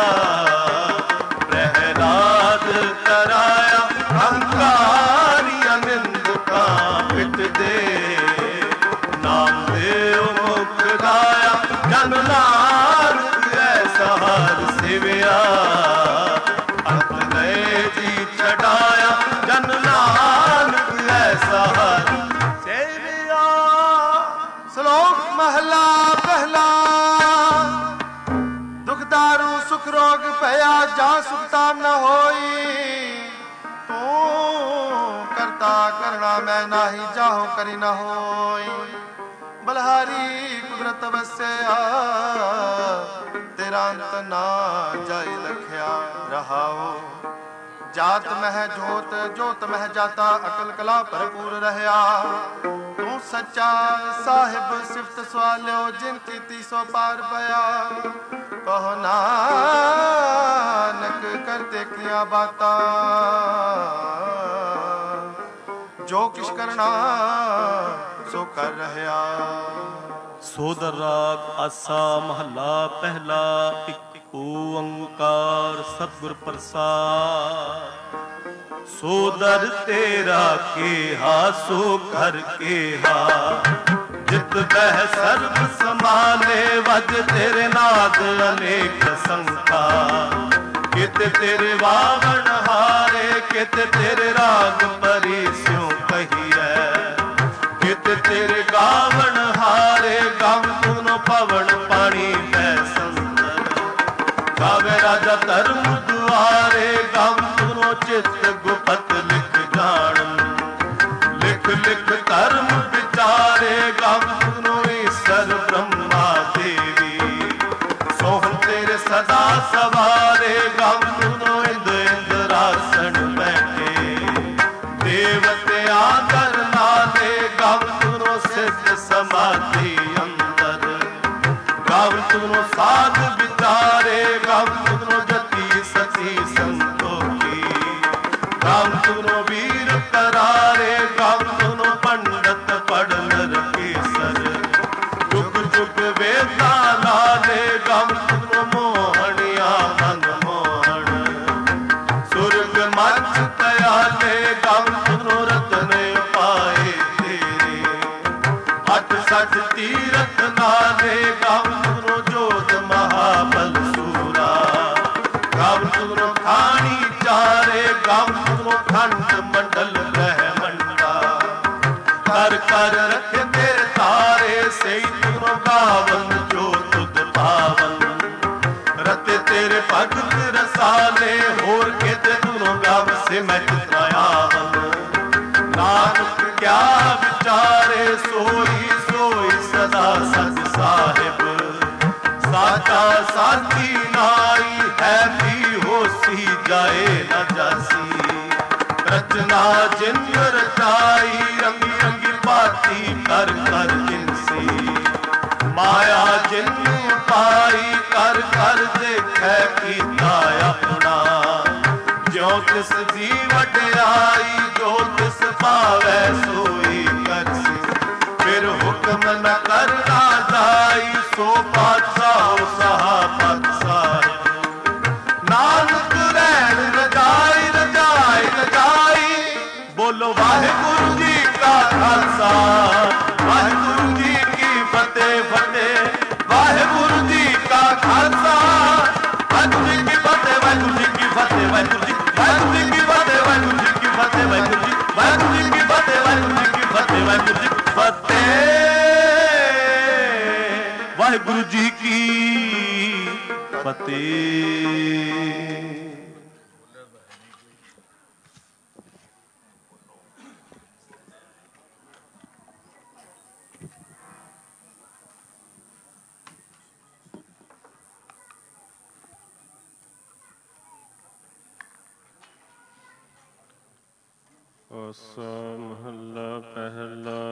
ਪ੍ਰਹਿਲਾਦ ਕਰਾਇਆ, ਹੰਕਾਰੀਆਂ ਨਿੰਦਕਾਂ ਪਿੱਟ ਦੇ, ਨਾਮ ਦੇਵ ਮੁਖ ਗਾਇਆ, ਜਨ ਨਾਨਕ ਐਸਾ ਹਰ ਸੇਵਿਆ, ਅੰਤ ਗਏ ਜੀ ਛਡਾਇਆ, ਜਨ ਨਾਨਕ ਐਸਾ ਹਰ ਸੇਵਿਆ। ਸ਼ਲੋਕ ਮਹਲਾ ਪਹਿਲਾ। ਦੁਖਦਾਰੂ ਸੁਖ ਰੋਗ ਭਇਆ, ਜਾਂ ਸੁਖਤਾ ਨ ਹੋਈ, ਤੂੰ ਕਰਤਾ ਕਰਣਾ ਮੈਂ ਨਾਹੀ, ਜਾਹੋ ਕਰੀ ਨ ਹੋਈ, ਬਲਹਾਰੀ ਕੁਦਰਤ ਵਸਿਆ, ਤੇਰਾ ਅੰਤ ਨਾ ਜਾਇ ਲਖਿਆ ਰਹਾਓ, ਜਾਤ ਮਹਿ ਜੋਤ ਜੋਤ ਮਹਿ ਜਾਤਾ, ਅਕਲ ਕਲਾ ਭਰਪੂਰ ਰਹਿਆ, ਤੂੰ ਸੱਚਾ ਸਾਹਿਬ ਸਿਫਤ ਸਵਾਲਿਓ, ਜਿਨ ਕੀਤੀ ਸੋ ਪਾਰ ਪਿਆ, ਕਹੋ ਨਾਨਕ ਕਰਤੇ ਕੀਆਂ ਬਾਤਾਂ, ਜੋ ਕਿਛ ਕਰਨਾ ਸੋ ਕਰ ਰਹਿਆ। ਸੋਦਰ ਰਾਗ ਆਸਾ ਮਹੱਲਾ ਪਹਿਲਾ। ਇੱਕ ਓੰਕਾਰ ਸਤਿਗੁਰ ਪ੍ਰਸਾਦ। ਸੋਦਰ ਤੇਰਾ ਕੇਹਾ ਸੋ ਘਰ ਕੇਹਾ, ਜਿਤ ਬਹਿ ਸਰਬ ਸਮਾਲੇ, ਵਜ ਤੇਰੇ ਨਾਦ ਅਨੇਕ ਸੰਖਾ, ਕਿਤੇ ਤੇਰੇ ਵਾਵਣ ਹਾਰੇ, ਕਿਤੇ ਤੇਰੇ ਰਾਗ ਪਰੀ ਸਿਉ ਕਹੀਐ, ਕਿਤੇ ਤੇਰੇ ਗਾਵਣ ਹਾਰੇ, ਗਮ ਤੁਨੋ ਪਵਨ ਪਾਣੀ ਬੈ ਸੰਦਰ, ਗਾਵੇ ਰਾਜਾ ਧਰਮ ਦੁਆਰੇ, ਗਮ ਤੁਨੋ ਚਿਤ ਗੁਪਤ ਲਿਖ ਜਾਣ, ਲਿਖ ਲਿਖ ਧਰਮ ਵਿਚਾਰੇ, ਗਮ ਤੁਨੋ ਈਸਰ ਬ੍ਰਹਮਾ ਦੇਵੀ, ਸੋਹਣ ਤੇਰੇ ਸਦਾ ਸਵਾਰੇ, ਗਮ ਤੁਨੋ ਇੰਦ ਇੰਦਰਾਸਣ ਬੈਠੇ, ਦੇਵਤੇ ਆਦਰ ਨਾਲੇ, ਗਮ ਤੁਨੋ ਸਿੱਧ ਸਮਾਧੀ ਅੰਦਰ, ਗਮ ਤੁਨੋ ਸਾਧ ਵਿਚਾਰੇ, ਗਮ ਤੁਨੋ ਜਤੀ ਸਤੀ ਸੰਤੋਖੀ, ਗਮ ਤੁਨੋ ਵੀਰ ਕਰਾਰੇ, ਗਮ ਤੁਨੋ ਪੰਡਤ ਪੜਨ प्याले गम सुनो रतन पाए तेरे अठ सठ तीरथ नाले गम सुनो जोत महाबल सूरा गम सुनो खानी चारे गम सुनो खंड मंडल ब्रह्मंडा कर कर रखे तेरे तारे सही सुनो गावन जो तुद पावन रते तेरे भगत रसाले होर के ते तुनो गाव से मैं कितनायावन नानक क्या विचारे सोई सोई सदा सच साहिब साचा साथी नाई है भी होसी जाए न जासी रचना जिन रचाई रंगी रंगी बाती कर कर जिनसी माया जिन पाई कर कर देखे कीता अपना जो तिस दी वड्याई जो तिस पावै सोई करसी फिर हुक्म न करना जाई सो बादशाह सहा बादशाह नानक रैन रजाई रजाई रजाई बोलो वाहिगुरु जी का खालसा वाहिगुरु जी की फतेह फतेह वाहिगुरु जी का खालसा वाहिगुरु जी की फतेह वाहिगुरु जी की फतेह वाहिगुरु जी वाहिगुरु जी की फतेह वाहिगुरु जी की फतेह वाहिगुरु जी वाहिगुरु जी की फतेह वाहिगुरु जी की फतेह वाहिगुरु जी की फतेह वाहिगुरु जी की फतेह। आसा महला पहला